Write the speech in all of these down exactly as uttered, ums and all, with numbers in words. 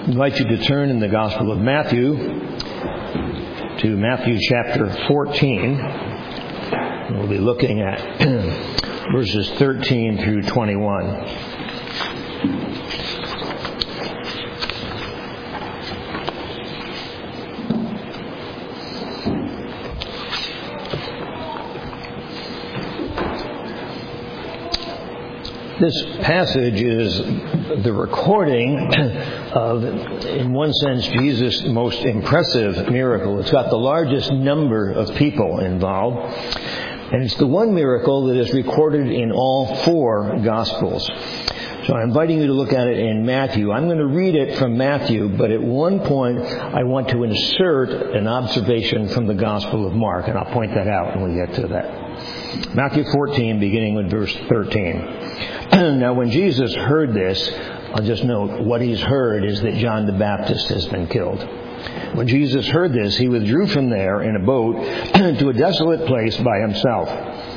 I invite you to turn in the Gospel of Matthew to Matthew chapter fourteen. We'll be looking at verses thirteen through twenty-one. This passage is the recording of, in one sense, Jesus' most impressive miracle. It's got the largest number of people involved, and it's the one miracle that is recorded in all four Gospels. So I'm inviting you to look at it in Matthew. I'm going to read it from Matthew, but at one point I want to insert an observation from the Gospel of Mark, and I'll point that out when we get to that. Matthew fourteen, beginning with verse thirteen. Now, when Jesus heard this, I'll just note what he's heard is that John the Baptist has been killed. When Jesus heard this, he withdrew from there in a boat to a desolate place by himself.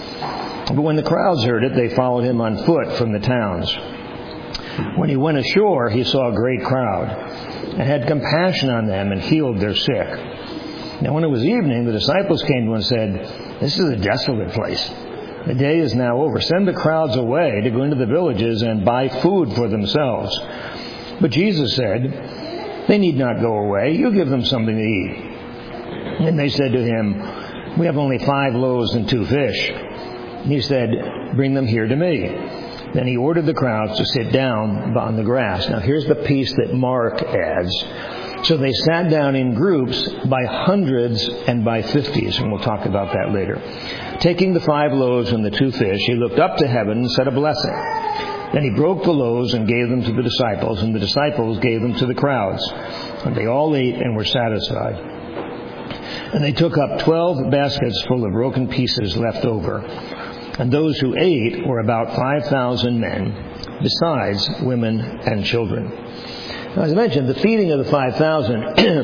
But when the crowds heard it, they followed him on foot from the towns. When he went ashore, he saw a great crowd and had compassion on them and healed their sick. Now, when it was evening, the disciples came to him and said, "This is a desolate place. The day is now over. Send the crowds away to go into the villages and buy food for themselves." But Jesus said, "They need not go away. You give them something to eat." And they said to him, "We have only five loaves and two fish." And he said, "Bring them here to me." Then he ordered the crowds to sit down on the grass. Now here's the piece that Mark adds. So they sat down in groups by hundreds and by fifties, and we'll talk about that later. Taking the five loaves and the two fish, he looked up to heaven and said a blessing. Then he broke the loaves and gave them to the disciples, and the disciples gave them to the crowds. And they all ate and were satisfied. And they took up twelve baskets full of broken pieces left over. And those who ate were about five thousand men, besides women and children. Now, as I mentioned, the feeding of the five thousand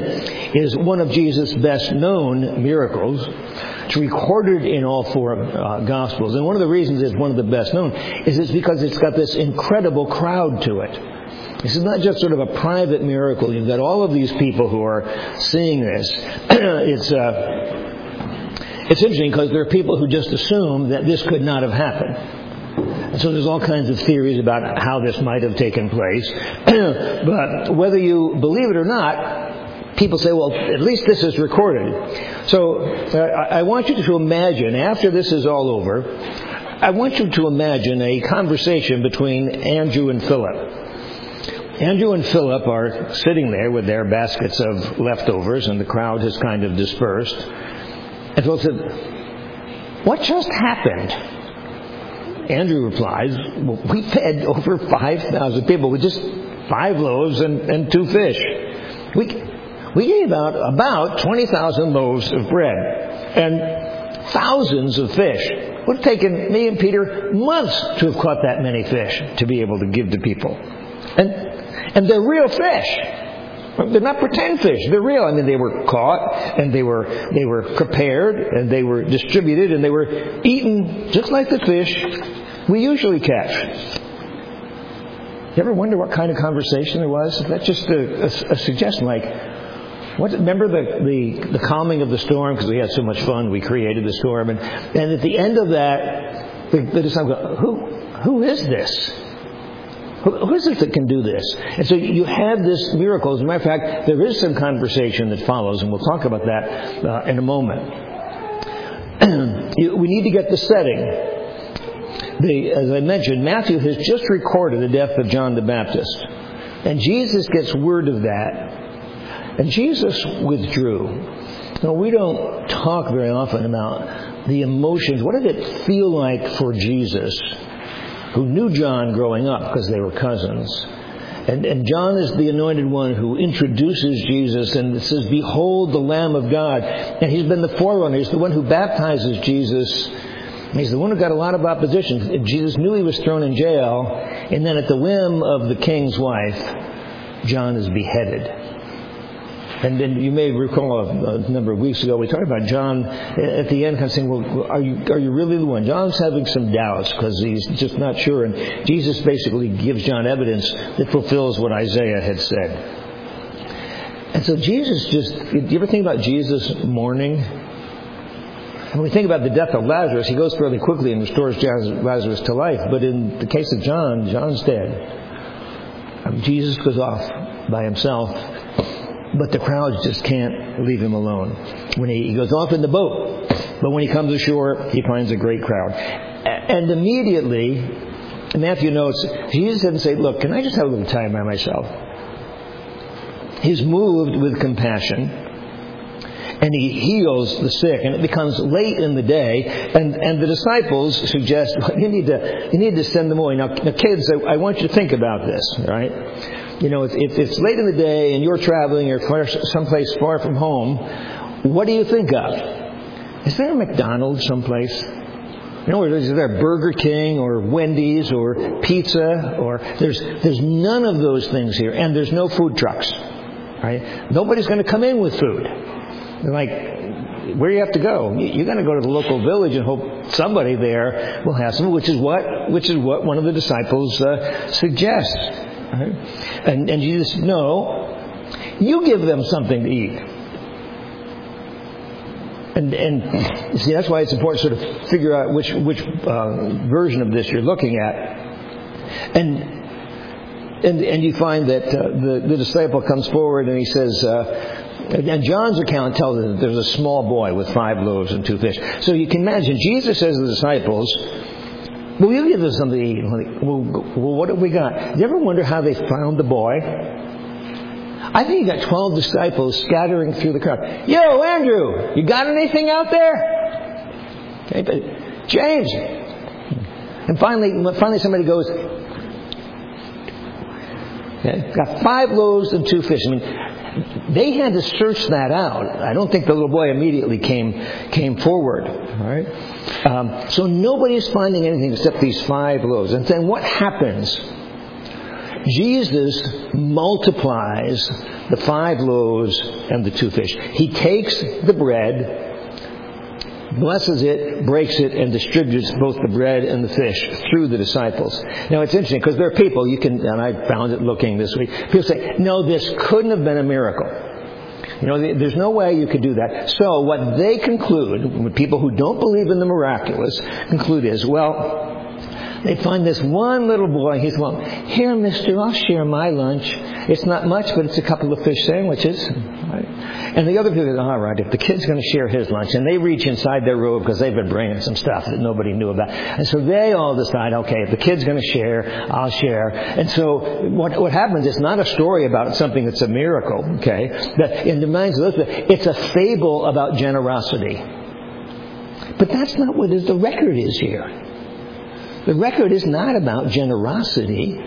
is one of Jesus' best-known miracles. It's recorded in all four uh, Gospels. And one of the reasons it's one of the best-known is it's because it's got this incredible crowd to it. This is not just sort of a private miracle. You've got all of these people who are seeing this. it's uh, it's interesting because there are people who just assume that this could not have happened. And so there's all kinds of theories about how this might have taken place. But whether you believe it or not, people say, well, at least this is recorded. So uh, I want you to imagine, after this is all over, I want you to imagine a conversation between Andrew and Philip. Andrew and Philip are sitting there with their baskets of leftovers, and the crowd has kind of dispersed. And Philip said, "What just happened?" Andrew replies, "Well, we fed over five thousand people with just five loaves and, and two fish. We we gave out about twenty thousand loaves of bread and thousands of fish. It would have taken me and Peter months to have caught that many fish to be able to give to people. And and they're real fish. They're not pretend fish. They're real. I mean, they were caught, and they were they were prepared, and they were distributed, and they were eaten just like the fish we usually catch." You ever wonder what kind of conversation there was? That's just a, a, a suggestion. Like, what? Remember the, the the calming of the storm, because we had so much fun. We created the storm, and and at the end of that, the, the disciples go, "Who who is this? Who is it that can do this?" And so you have this miracle. As a matter of fact, there is some conversation that follows, and we'll talk about that uh, in a moment. We need to get the setting. The, as I mentioned, Matthew has just recorded the death of John the Baptist. And Jesus gets word of that. And Jesus withdrew. Now, we don't talk very often about the emotions. What did it feel like for Jesus, who knew John growing up because they were cousins? And, and John is the anointed one who introduces Jesus and says, "Behold the Lamb of God." And he's been the forerunner. He's the one who baptizes Jesus. He's the one who got a lot of opposition. Jesus knew he was thrown in jail. And then at the whim of the king's wife, John is beheaded. And then you may recall a, a number of weeks ago, we talked about John at the end kind of saying, well, are you are you really the one? John's having some doubts because he's just not sure. And Jesus basically gives John evidence that fulfills what Isaiah had said. And so Jesus just, do you ever think about Jesus mourning? When we think about the death of Lazarus, he goes fairly quickly and restores Lazarus to life. But in the case of John, John's dead. Um, Jesus goes off by himself, but the crowds just can't leave him alone. When he, he goes off in the boat, but when he comes ashore, he finds a great crowd. And immediately, Matthew notes, Jesus doesn't say, look, can I just have a little time by myself? He's moved with compassion, and he heals the sick. And it becomes late in the day, and, and the disciples suggest, well, you need to you need to send them away. Now, now kids, I, I want you to think about this, right? You know, if, if it's late in the day and you're traveling, you're far, someplace far from home, what do you think of? Is there a McDonald's someplace? You know, is there Burger King or Wendy's or pizza? Or there's there's none of those things here, and there's no food trucks. Right? Nobody's going to come in with food. They're like, where do you have to go? You're going to go to the local village and hope somebody there will have some, which is what which is what one of the disciples uh, suggests. Right? And and Jesus, no, you give them something to eat. And and you see, that's why it's important to sort of figure out which which uh, version of this you're looking at. And. And, and you find that uh, the, the disciple comes forward and he says, uh, and John's account tells us that there's a small boy with five loaves and two fish. So you can imagine, Jesus says to the disciples, will you give us something to eat? Well, well, what have we got? Do you ever wonder how they found the boy? I think you got twelve disciples scattering through the crowd. Yo, Andrew, you got anything out there? Okay, but James. And finally, finally somebody goes, okay, got five loaves and two fish. I mean, they had to search that out. I don't think the little boy immediately came came forward. All right. Um, so nobody's finding anything except these five loaves. And then what happens? Jesus multiplies the five loaves and the two fish. He takes the bread, blesses it, breaks it, and distributes both the bread and the fish through the disciples. Now, it's interesting because there are people, you can, and I found it looking this week, people say, no, this couldn't have been a miracle. You know, there's no way you could do that. So what they conclude, people who don't believe in the miraculous, conclude is, well, they find this one little boy. He's, well, here, mister, I'll share my lunch. It's not much, but it's a couple of fish sandwiches. Right? And the other people go, all right, if the kid's going to share his lunch, and they reach inside their robe because they've been bringing some stuff that nobody knew about. And so they all decide, okay, if the kid's going to share, I'll share. And so what what happens, it's not a story about something that's a miracle, okay? That in the minds of those people, it's a fable about generosity. But that's not what the record is here. The record is not about generosity.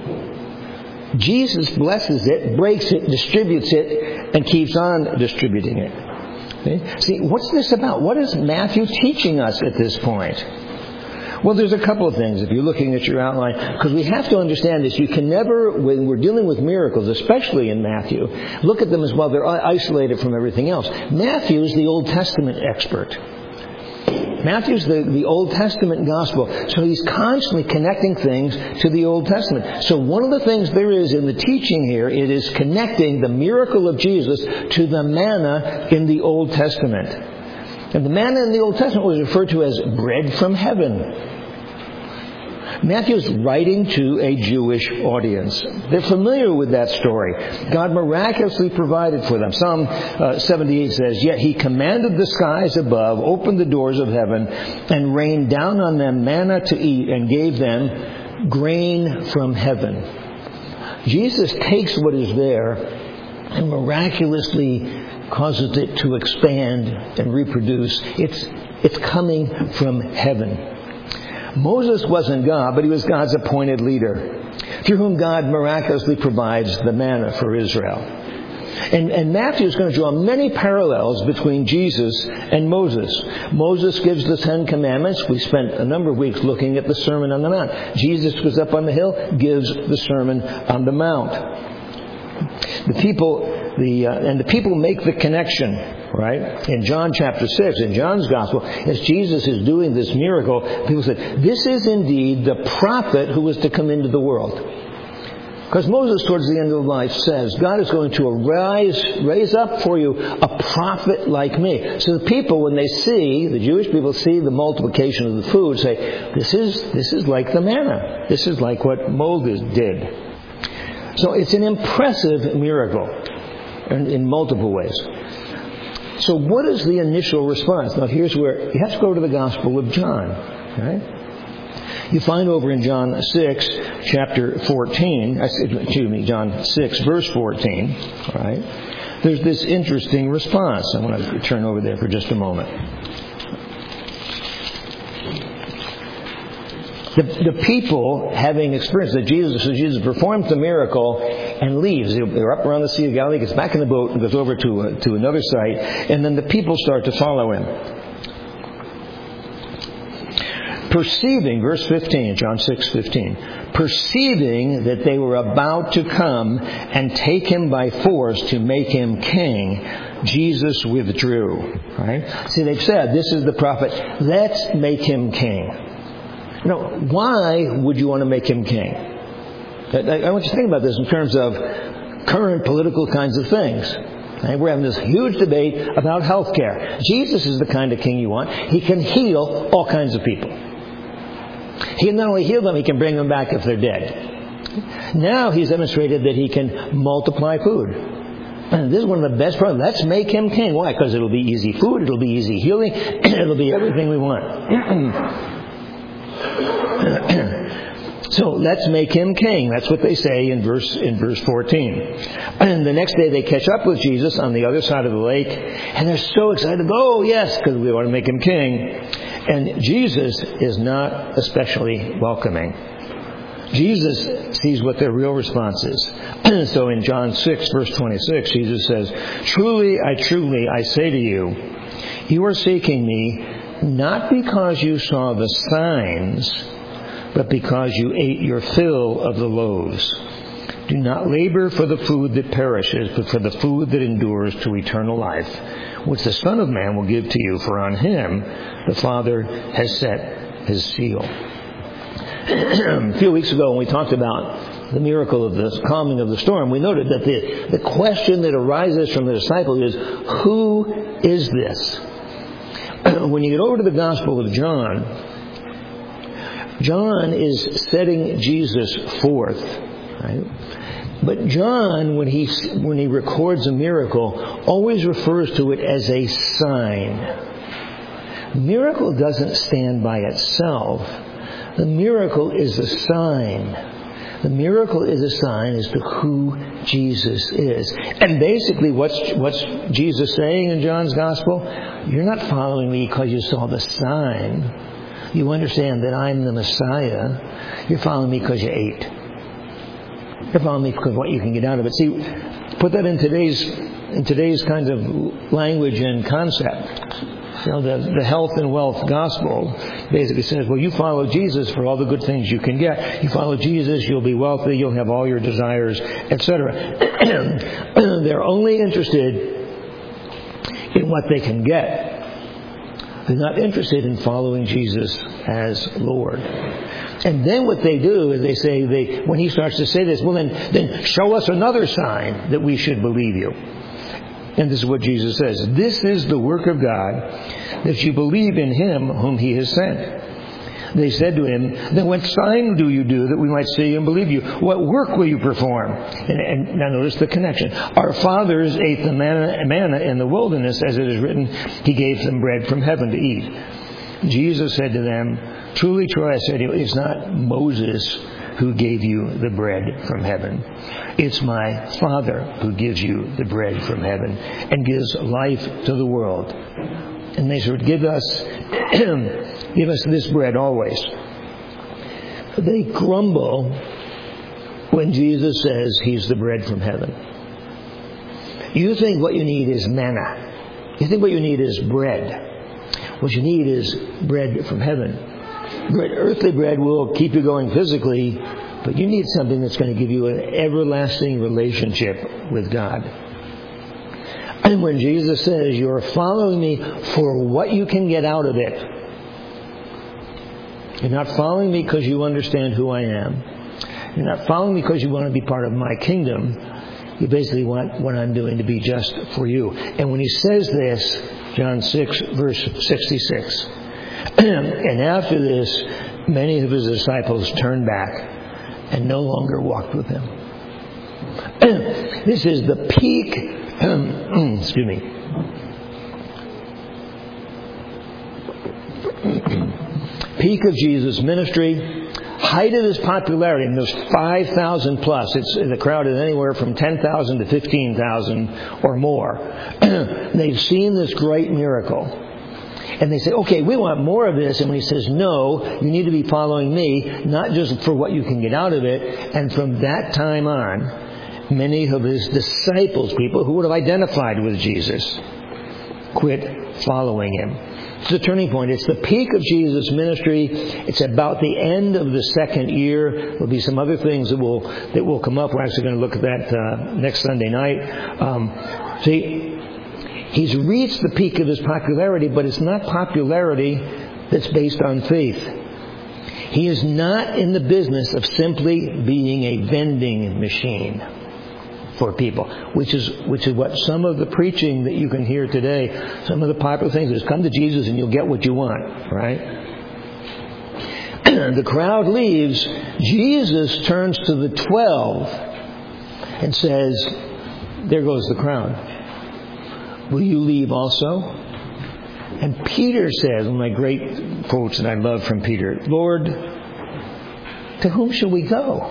Jesus blesses it, breaks it, distributes it, and keeps on distributing it. Okay? See, what's this about? What is Matthew teaching us at this point? Well, there's a couple of things if you're looking at your outline, because we have to understand this. You can never, when we're dealing with miracles, especially in Matthew, look at them as well. They're isolated from everything else. Matthew is the Old Testament expert. Matthew's the, the Old Testament gospel. So he's constantly connecting things to the Old Testament. So one of the things there is in the teaching here, it is connecting the miracle of Jesus to the manna in the Old Testament. And the manna in the Old Testament was referred to as bread from heaven. Matthew's writing to a Jewish audience. They're familiar with that story. God miraculously provided for them. Psalm uh, seventy-eight says, yet he commanded the skies above, opened the doors of heaven, and rained down on them manna to eat, and gave them grain from heaven. Jesus takes what is there and miraculously causes it to expand and reproduce. It's, it's coming from heaven. Moses wasn't God, but he was God's appointed leader, through whom God miraculously provides the manna for Israel. And, and Matthew is going to draw many parallels between Jesus and Moses. Moses gives the Ten Commandments. We spent a number of weeks looking at the Sermon on the Mount. Jesus goes up on the hill, gives the Sermon on the Mount. The people, the uh, and the people make the connection, right? In John chapter six, in John's Gospel, as Jesus is doing this miracle, people say, this is indeed the prophet who was to come into the world. Because Moses, towards the end of life, says, God is going to arise, raise up for you a prophet like me. So the people, when they see, the Jewish people see the multiplication of the food, say, this is, this is like the manna. This is like what Moses did. So it's an impressive miracle in, in multiple ways. So what is the initial response? Now here's where you have to go to the Gospel of John. Right? You find over in John six, chapter fourteen, excuse me, John six, verse fourteen, all right, there's this interesting response. I want to turn over there for just a moment. The, the people, having experienced that Jesus, so Jesus performs the miracle and leaves. They're up around the Sea of Galilee, gets back in the boat and goes over to, uh, to another site, and then the people start to follow him. Perceiving, verse fifteen, John six fifteen, perceiving that they were about to come and take him by force to make him king, Jesus withdrew. Right? See, they've said, this is the prophet, let's make him king. Now, why would you want to make him king? I want you to think about this in terms of current political kinds of things. Right? We're having this huge debate about health care. Jesus is the kind of king you want. He can heal all kinds of people. He can not only heal them, he can bring them back if they're dead. Now he's demonstrated that he can multiply food. And this is one of the best programs. Let's make him king. Why? Because it'll be easy food, it'll be easy healing, it'll be everything we want. So let's make him king. That's what they say in verse in verse fourteen. And the next day they catch up with Jesus on the other side of the lake, and they're so excited. Oh yes, because we want to make him king. And Jesus is not especially welcoming. Jesus sees what their real response is. So in John six, verse twenty-six, Jesus says, Truly, I truly, I say to you, you are seeking me not because you saw the signs, but because you ate your fill of the loaves. Do not labor for the food that perishes, but for the food that endures to eternal life, which the Son of Man will give to you, for on him the Father has set his seal. A few weeks ago when we talked about the miracle of the calming of the storm, we noted that the, the question that arises from the disciples is, who is this? When you get over to the Gospel of John, John is setting Jesus forth, right? But John, when he when he records a miracle, always refers to it as a sign. Miracle doesn't stand by itself. The miracle is a sign. The miracle is a sign as to who Jesus is. And basically, what's what's Jesus saying in John's Gospel? You're not following me because you saw the sign. You understand that I'm the Messiah. You're following me because you ate. You're following me because of what you can get out of it. See, put that in today's in today's kind of language and concept. You know, the, the health and wealth gospel basically says, well, you follow Jesus for all the good things you can get. You follow Jesus, you'll be wealthy, you'll have all your desires, et cetera. They're only interested in what they can get. They're not interested in following Jesus as Lord. And then what they do is they say, they when he starts to say this, well then, then show us another sign that we should believe you. And this is what Jesus says. This is the work of God, that you believe in him whom he has sent. They said to him, then what sign do you do that we might see and believe you? What work will you perform? And, and now notice the connection. Our fathers ate the manna, manna in the wilderness, as it is written, he gave them bread from heaven to eat. Jesus said to them, truly, truly, I say to you, it's not Moses who gave you the bread from heaven. It's my Father who gives you the bread from heaven and gives life to the world. And they said, give us, give us this bread always. They grumble when Jesus says he's the bread from heaven. You think what you need is manna. You think what you need is bread. What you need is bread from heaven. Bread, earthly bread will keep you going physically, but you need something that's going to give you an everlasting relationship with God. And when Jesus says, you're following me for what you can get out of it. You're not following me because you understand who I am. You're not following me because you want to be part of my kingdom. You basically want what I'm doing to be just for you. And when he says this, John six, verse sixty-six, and after this, many of his disciples turned back and no longer walked with him. This is the peak, excuse me, peak of Jesus' ministry. Height of his popularity, and there's five thousand plus. It's, the crowd is anywhere from ten thousand to fifteen thousand or more. They've seen this great miracle. And they say, okay, we want more of this. And when he says, no, you need to be following me, not just for what you can get out of it. And from that time on, many of his disciples, people who would have identified with Jesus, quit following him. It's the turning point. It's the peak of Jesus' ministry. It's about the end of the second year. There'll be some other things that will that will come up. We're actually going to look at that uh, next Sunday night. Um, see, he's reached the peak of his popularity, but it's not popularity that's based on faith. He is not in the business of simply being a vending machine for people, which is which is what some of the preaching that you can hear today, some of the popular things is come to Jesus and you'll get what you want, right? The crowd leaves. Jesus turns to the twelve and says, there goes the crowd. Will you leave also? And Peter says, one of my great quotes that I love from Peter, Lord, to whom shall we go?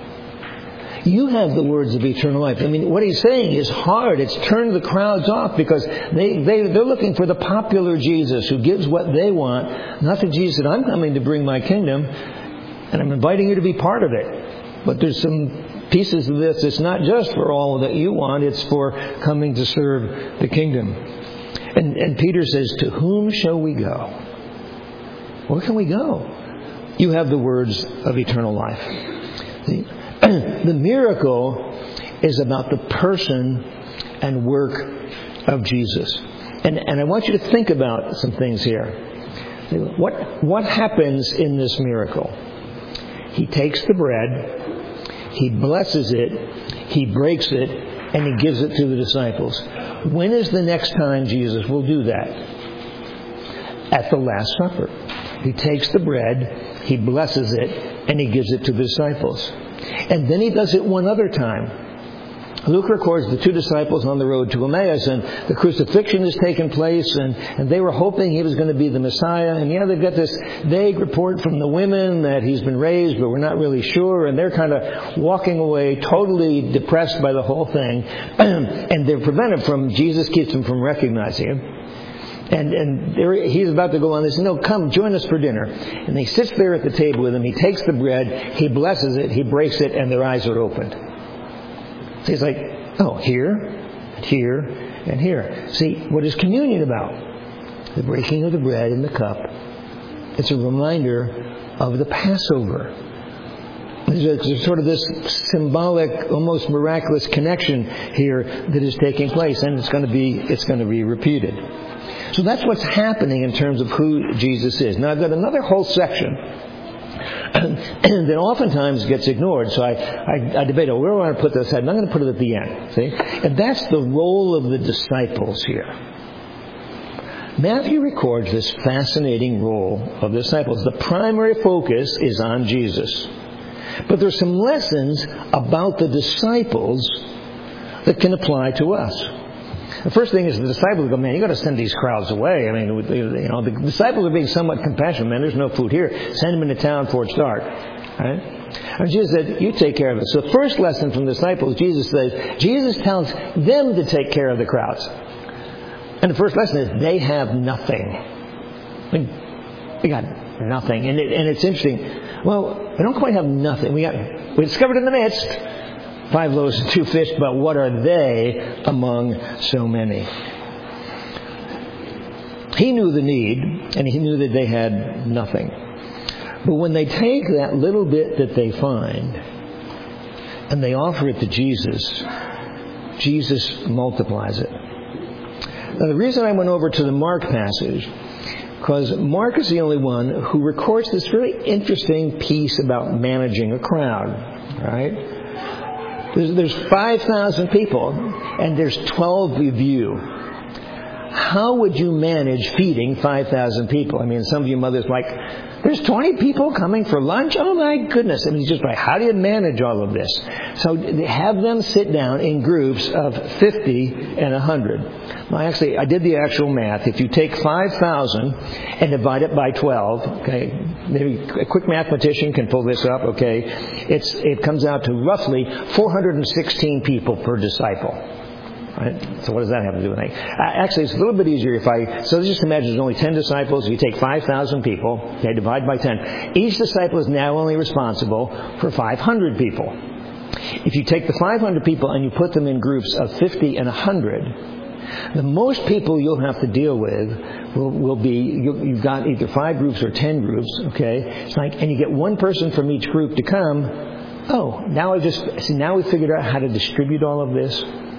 You have the words of eternal life. I mean, what he's saying is hard. It's turned the crowds off because they, they, they're looking for the popular Jesus who gives what they want. Not the Jesus that I'm coming to bring my kingdom, and I'm inviting you to be part of it. But there's some pieces of this. It's not just for all that you want. It's for coming to serve the kingdom. And, and Peter says, to whom shall we go? Where can we go? You have the words of eternal life. See? The miracle is about the person and work of Jesus. And, and I want you to think about some things here. What, what happens in this miracle? He takes the bread, he blesses it, he breaks it, and he gives it to the disciples. When is the next time Jesus will do that? At the Last Supper. He takes the bread, he blesses it, and he gives it to the disciples. And then he does it one other time. Luke records the two disciples on the road to Emmaus, and the crucifixion has taken place, and, and they were hoping he was going to be the Messiah. And yeah, they've got this vague report from the women that he's been raised, but we're not really sure. And they're kind of walking away totally depressed by the whole thing. And they're prevented from, Jesus keeps them from recognizing him. And, and he's about to go on. They say, no, come, join us for dinner. And he sits there at the table with them. He takes the bread, he blesses it, he breaks it, and their eyes are opened. So he's like, oh, here, and here, and here. See, what is communion about? The breaking of the bread and the cup. It's a reminder of the Passover. There's sort of this symbolic, almost miraculous connection here that is taking place, and it's going to be, it's going to be repeated. So that's what's happening in terms of who Jesus is. Now I've got another whole section that oftentimes gets ignored. So I, I, I debate, oh, where do I want to put this at? And I'm going to put it at the end. See? And that's the role of the disciples here. Matthew records this fascinating role of the disciples. The primary focus is on Jesus. But there's some lessons about the disciples that can apply to us. The first thing is the disciples go, man, you got to send these crowds away. I mean, you know, the disciples are being somewhat compassionate. Man, there's no food here. Send them into town before it's dark. Right? And Jesus said, you take care of it. So the first lesson from the disciples, Jesus says, Jesus tells them to take care of the crowds. And the first lesson is they have nothing. I mean, we got nothing. And, it, and it's interesting. Well, we don't quite have nothing. We got we discovered in the midst five loaves and two fish, but what are they among so many? He knew the need, and he knew that they had nothing. But when they take that little bit that they find, and they offer it to Jesus, Jesus multiplies it. Now, the reason I went over to the Mark passage, because Mark is the only one who records this really interesting piece about managing a crowd. right? There's, there's five thousand people, and there's twelve of you. How would you manage feeding five thousand people? I mean, some of you mothers like, there's twenty people coming for lunch? Oh my goodness. And it's just like, how do you manage all of this? So have them sit down in groups of fifty and one hundred. Well, actually, I did the actual math. If you take five thousand and divide it by twelve, okay, maybe a quick mathematician can pull this up, okay, it's, it comes out to roughly four hundred sixteen people per disciple. Right? So what does that have to do with anything? Uh, actually, it's a little bit easier if I... So let's just imagine there's only ten disciples. If you take five thousand people, okay, divide by ten. Each disciple is now only responsible for five hundred people. If you take the five hundred people and you put them in groups of fifty and one hundred, the most people you'll have to deal with will, will be... You've got either five groups or ten groups, okay? It's like, and you get one person from each group to come. Oh, now I just... See, now we figured out how to distribute all of this.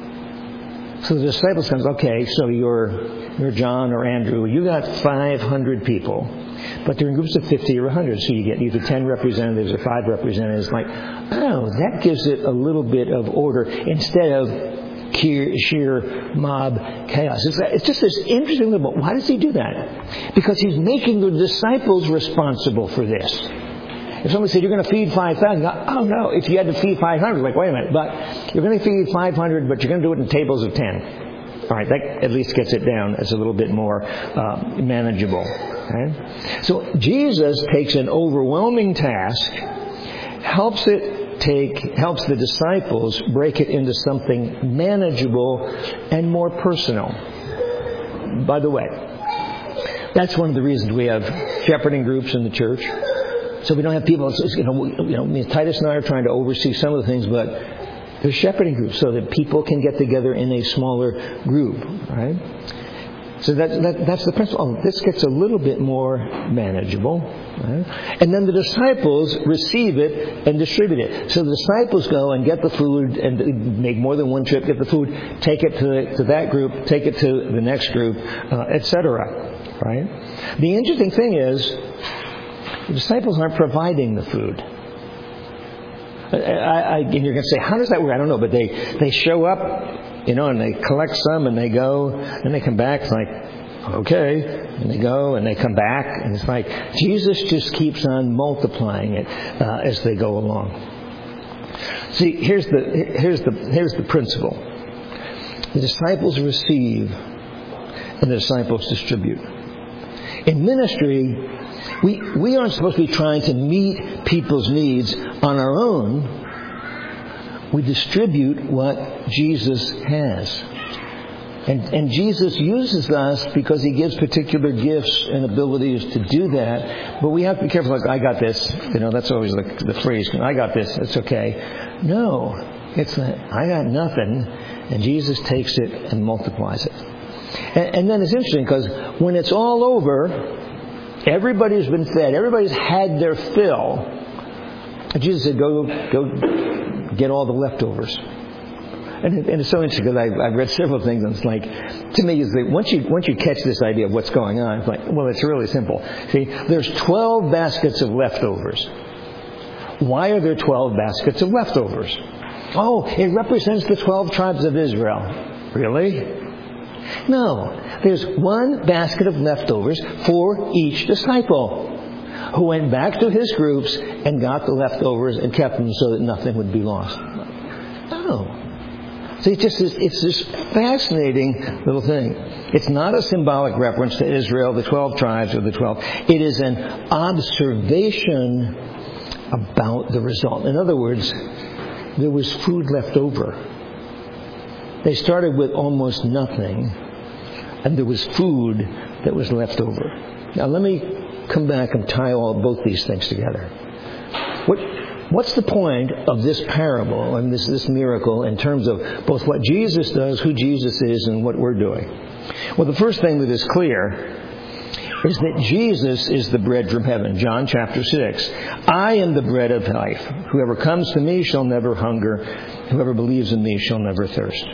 So the disciples comes, okay, so you're, you're John or Andrew. You got five hundred people, but they're in groups of fifty or one hundred. So you get either ten representatives or five representatives. Like, oh, that gives it a little bit of order instead of sheer, sheer mob chaos. It's, it's just this interesting little, why does he do that? Because he's making the disciples responsible for this. If somebody said, you're going to feed five thousand, oh no, if you had to feed five hundred, like, wait a minute, but you're going to feed five hundred, but you're going to do it in tables of ten. All right, that at least gets it down as a little bit more uh, manageable. Okay? So Jesus takes an overwhelming task, helps it take, helps the disciples break it into something manageable and more personal. By the way, that's one of the reasons we have shepherding groups in the church. So we don't have people, you know, you know, Titus and I are trying to oversee some of the things, but there's shepherding groups so that people can get together in a smaller group, right? So that, that that's the principle. Oh, this gets a little bit more manageable. Right? And then the disciples receive it and distribute it. So the disciples go and get the food and make more than one trip, get the food, take it to, the, to that group, take it to the next group, uh, et cetera. Right? The interesting thing is, the disciples aren't providing the food. I, I, and you're going to say, how does that work? I don't know. But they, they show up, you know, and they collect some and they go and they come back. It's like, okay. And they go and they come back. And it's like, Jesus just keeps on multiplying it uh, as they go along. See, here's the, here's the, here's the principle. The disciples receive and the disciples distribute. In ministry, We we aren't supposed to be trying to meet people's needs on our own. We distribute what Jesus has. And and Jesus uses us because he gives particular gifts and abilities to do that. But we have to be careful, like, I got this. You know, that's always the, the phrase, I got this, it's okay. No, it's not, I got nothing. And Jesus takes it and multiplies it. And, and then it's interesting because when it's all over, everybody's been fed. Everybody's had their fill. And Jesus said, go go get all the leftovers. And, it, and it's so interesting because I've, I've read several things, and it's like, to me, it's like once you once you catch this idea of what's going on, it's like, well, it's really simple. See, there's twelve baskets of leftovers. Why are there twelve baskets of leftovers? Oh, it represents the twelve tribes of Israel. Really? No. There's one basket of leftovers for each disciple who went back to his groups and got the leftovers and kept them so that nothing would be lost. No. So it's just this, it's this fascinating little thing. It's not a symbolic reference to Israel, the twelve tribes or the twelve. It is an observation about the result. In other words, there was food left over. They started with almost nothing, and there was food that was left over. Now let me come back and tie all both these things together. What, what's the point of this parable and this, this miracle in terms of both what Jesus does, who Jesus is, and what we're doing? Well, the first thing that is clear is that Jesus is the bread from heaven. John chapter six. I am the bread of life. Whoever comes to me shall never hunger. Whoever believes in me shall never thirst.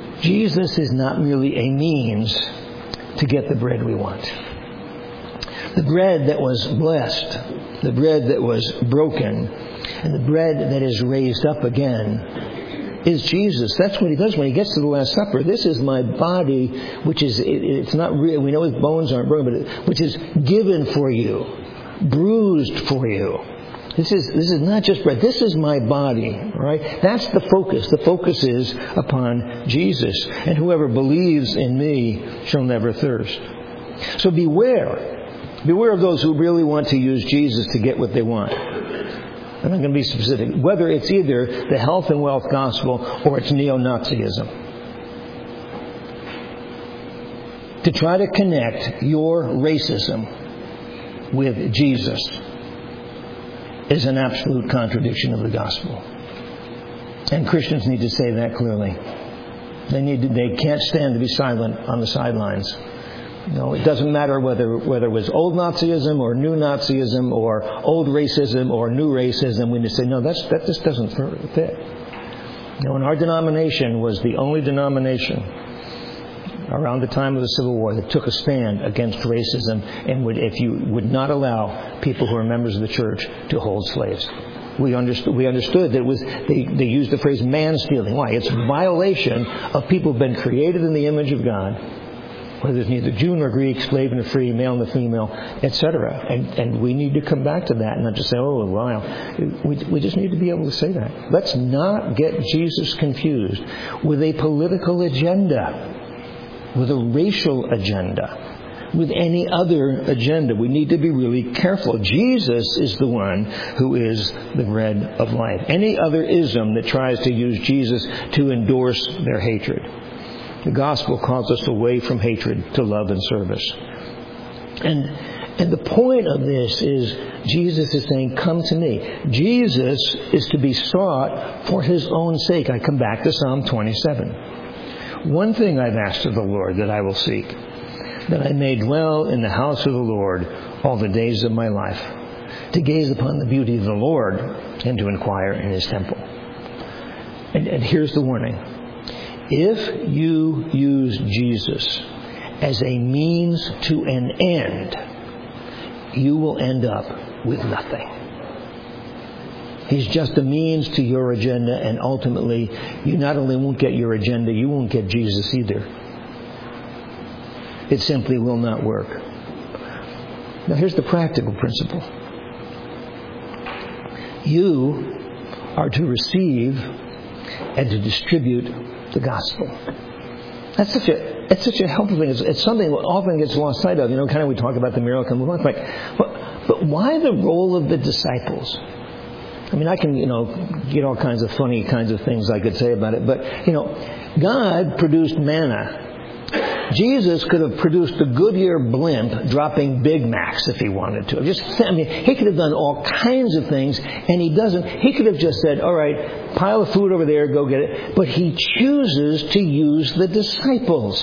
Jesus is not merely a means to get the bread we want. The bread that was blessed, the bread that was broken, and the bread that is raised up again is Jesus. That's what he does when he gets to the Last Supper. This is my body, which is, it, it's not real. We know his bones aren't broken, but it, which is given for you, bruised for you. This is this is not just bread. This is my body, right? That's the focus. The focus is upon Jesus. And whoever believes in me shall never thirst. So beware. Beware of those who really want to use Jesus to get what they want. And I'm going to be specific. Whether it's either the health and wealth gospel or it's neo-Nazism. To try to connect your racism with Jesus is an absolute contradiction of the gospel. And Christians need to say that clearly. They need to, they can't stand to be silent on the sidelines. You know, it doesn't matter whether whether it was old Nazism or new Nazism or old racism or new racism. We need to say, no, that's, that just doesn't fit. You know, and our denomination was the only denomination around the time of the Civil War that took a stand against racism and would, if you would not allow people who are members of the church to hold slaves. We understood, we understood that it was, they, they used the phrase man-stealing. Why? It's violation of people who have been created in the image of God, whether there's neither Jew nor Greek, slave nor free, male nor female, et cetera. And, and we need to come back to that and not just say, oh, wow. We, we just need to be able to say that. Let's not get Jesus confused with a political agenda, with a racial agenda, with any other agenda. We need to be really careful. Jesus is the one who is the bread of life. Any other ism that tries to use Jesus to endorse their hatred. The gospel calls us away from hatred to love and service. And and the point of this is Jesus is saying, come to me. Jesus is to be sought for his own sake. I come back to Psalm twenty-seven. One thing I've asked of the Lord that I will seek, that I may dwell in the house of the Lord all the days of my life, to gaze upon the beauty of the Lord and to inquire in his temple. And, and here's the warning. If you use Jesus as a means to an end, you will end up with nothing. He's just a means to your agenda, and ultimately, you not only won't get your agenda, you won't get Jesus either. It simply will not work. Now, here's the practical principle. You are to receive and to distribute the gospel. That's such a it's such a helpful thing. It's, it's something that often gets lost sight of. You know, kind of we talk about the miracle and move on. It's like, but, but why the role of the disciples? I mean, I can, you know, get all kinds of funny kinds of things I could say about it. But, you know, God produced manna. Jesus could have produced a Goodyear blimp dropping Big Macs if he wanted to. Just, I mean, he could have done all kinds of things, and he doesn't. He could have just said, all right, pile of food over there, go get it. But he chooses to use the disciples.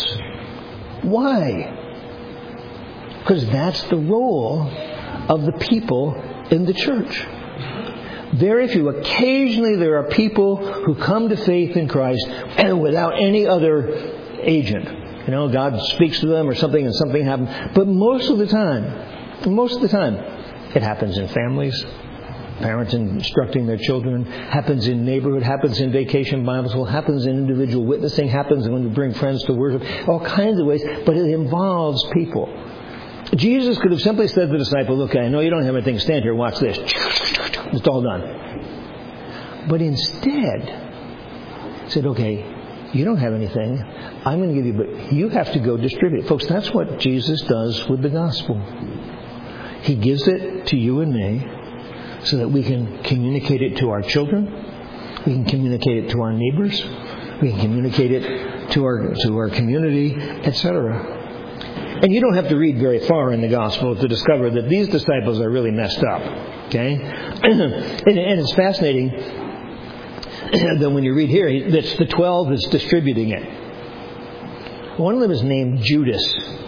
Why? Because that's the role of the people in the church. Very few. Occasionally there are people who come to faith in Christ and without any other agent. You know, God speaks to them or something and something happens. But most of the time, most of the time, it happens in families. Parents instructing their children. Happens in neighborhood. Happens in vacation Bible school. Happens in individual witnessing. Happens when you bring friends to worship. All kinds of ways. But it involves people. Jesus could have simply said to the disciples, okay, I know you don't have anything, stand here, watch this. It's all done. But instead, said, okay, you don't have anything, I'm going to give you, but you have to go distribute. Folks, that's what Jesus does with the gospel. He gives it to you and me so that we can communicate it to our children, we can communicate it to our neighbors, we can communicate it to our, to our community, et cetera. And you don't have to read very far in the gospel to discover that these disciples are really messed up. Okay? and, and it's fascinating that when you read here, it's the twelve that's distributing it. One of them is named Judas.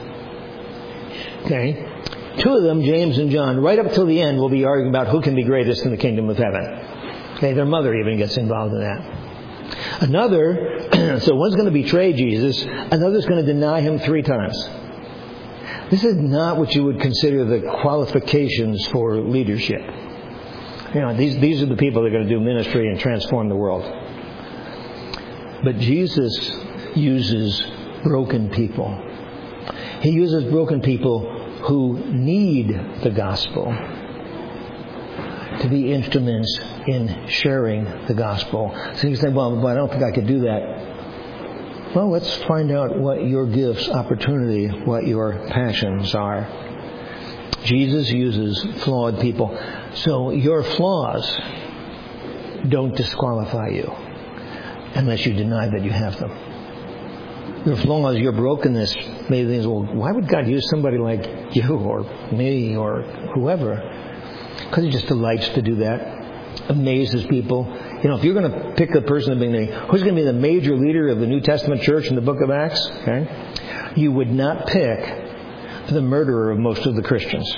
Okay? Two of them, James and John, right up till the end, will be arguing about who can be greatest in the kingdom of heaven. Okay? Their mother even gets involved in that. Another, so one's going to betray Jesus, another's going to deny him three times. This is not what you would consider the qualifications for leadership. You know, these, these are the people that are going to do ministry and transform the world. But Jesus uses broken people. He uses broken people who need the gospel to be instruments in sharing the gospel. So you say, well, but I don't think I could do that. Well, let's find out what your gifts, opportunity, what your passions are. Jesus uses flawed people. So your flaws don't disqualify you unless you deny that you have them. Your flaws, your brokenness, maybe things, well, why would God use somebody like you or me or whoever? Because He just delights to do that. Amazes people. You know, if you're going to pick a person who's going to be the major leader of the New Testament church in the book of Acts, okay, you would not pick the murderer of most of the Christians.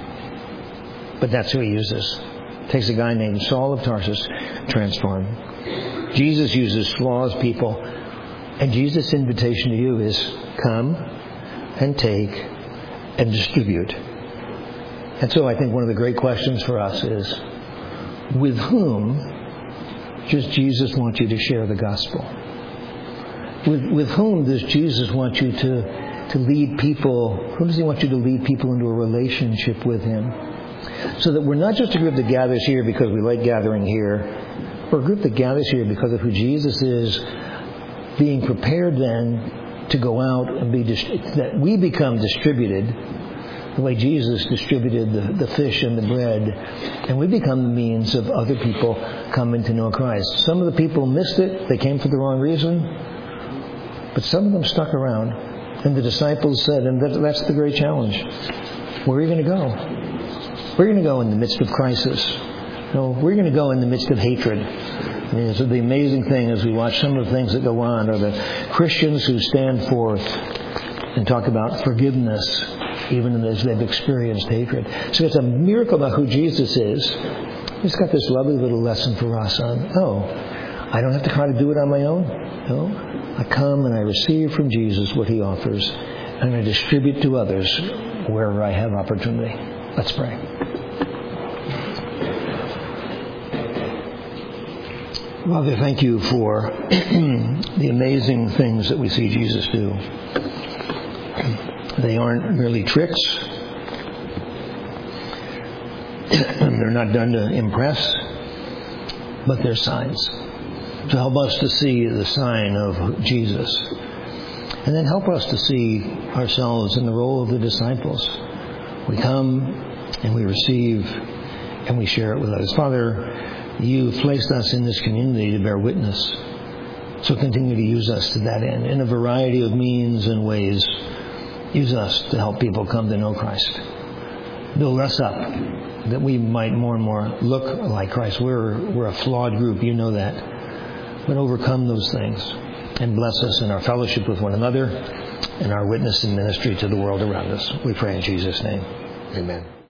But that's who He uses. Takes a guy named Saul of Tarsus, transform him. Jesus uses flawed people. And Jesus' invitation to you is come and take and distribute. And so I think one of the great questions for us is, with whom does Jesus want you to share the gospel? With, with whom does Jesus want you to, to lead people? Who does He want you to lead people into a relationship with Him? So that we're not just a group that gathers here because we like gathering here. We're a group that gathers here because of who Jesus is, being prepared then to go out and be dist- that we become distributed the way Jesus distributed the, the fish and the bread, and we become the means of other people coming to know Christ. Some of the people missed it. They came for the wrong reason, but some of them stuck around. And the disciples said, and that, that's the great challenge, where are you going to go? We're going to go in the midst of crisis. No, we're going to go in the midst of hatred. I mean, so the amazing thing as we watch some of the things that go on are the Christians who stand forth and talk about forgiveness even as they've experienced hatred. So it's a miracle about who Jesus is. He's got this lovely little lesson for us on, oh, I don't have to try to do it on my own. No, I come and I receive from Jesus what He offers, and I distribute to others wherever I have opportunity. Let's pray. Father, thank You for the amazing things that we see Jesus do. They aren't merely tricks. They're not done to impress, but they're signs to help us to see the sign of Jesus. And then help us to see ourselves in the role of the disciples. We come and we receive and we share it with others. Father, You've placed us in this community to bear witness. So continue to use us to that end in a variety of means and ways. Use us to help people come to know Christ. Build us up that we might more and more look like Christ. We're, we're a flawed group. You know that. But overcome those things and bless us in our fellowship with one another and our witness and ministry to the world around us. We pray in Jesus' name. Amen.